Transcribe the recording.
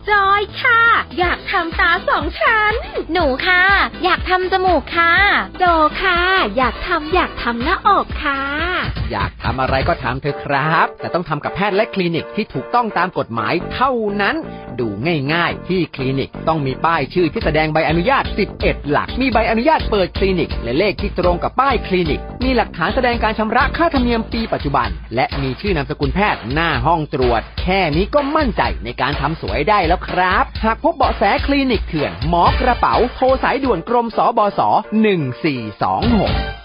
จอยค่ะอยากทำตา2 ชั้นหนูค่ะอยากทำจมูกค่ะโจค่ะอยากทำหน้าอกค่ะอยากทำอะไรก็ทำเถอะครับแต่ต้องทำกับแพทย์และคลินิกที่ถูกต้องตามกฎหมายเท่านั้นดูง่ายๆที่คลินิกต้องมีป้ายชื่อที่แสดงใบอนุญาต11 หลักมีใบอนุญาตเปิดคลินิกและเลขที่ตรงกับป้ายคลินิกมีหลักฐานแสดงการชำระค่าธรรมเนียมปีปัจจุบันและมีชื่อนามสกุลแพทย์หน้าห้องตรวจแค่นี้ก็มั่นใจในการทำสวยได้แล้วครับหากพบเบาะแสคลินิกเถื่อนหมอกระเป๋าโทรสายด่วนกรมสบส.1426